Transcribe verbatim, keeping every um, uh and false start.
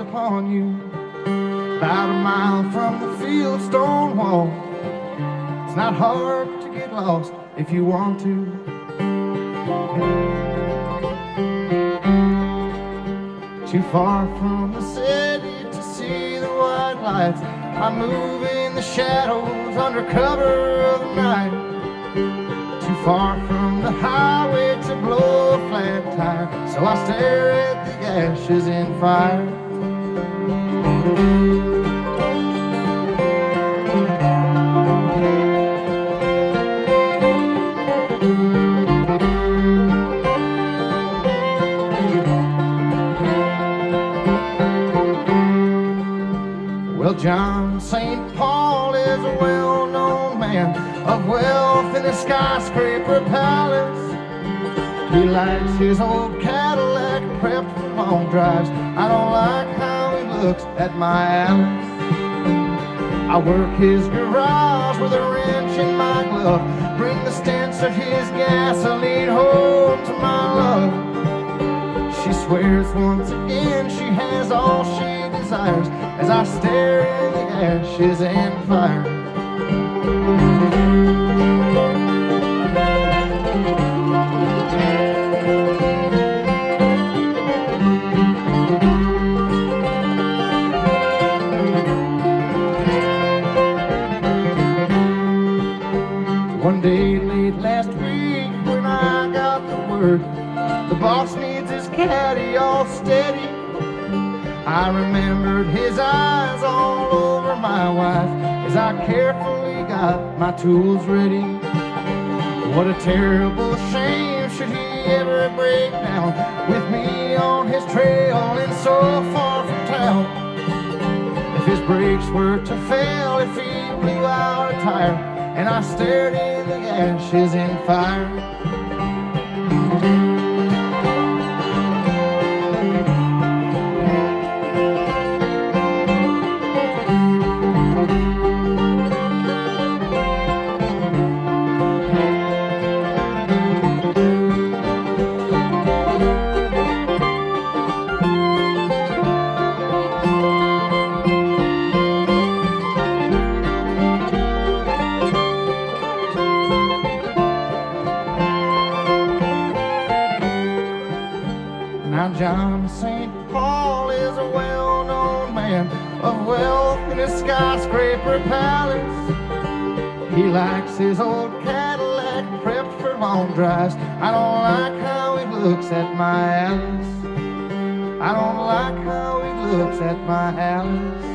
upon you. About a mile from the field stone wall. It's not hard to get lost if you want to. Too far from the city to see the white lights. I move in the shadows under cover of the night. Too far from the highway to blow a flat tire, so I stare at the ashes in fire. Well, John Saint Paul is a well-known man of wealth in a skyscraper palace. He likes his old Cadillac prepped for long drives. I don't like how he looks at my Alice. I work his garage with a wrench in my glove, bring the stench of his gasoline home to my love. She swears once again she has all she desires as I stare in the ashes and fire. One day late last week when I got the word the boss needs his caddy all steady, I remembered his eyes all over my wife as I carefully got my tools ready. What a terrible shame should he ever break down with me on his trail and so far from town. If his brakes were to fail, if he blew out a tire, and I stared in the ashes in fire. Now John Saint Paul is a well-known man of wealth in a skyscraper palace. He likes his old Cadillac prepped for long drives. I don't like how he looks at my Alice. I don't like how he looks at my Alice.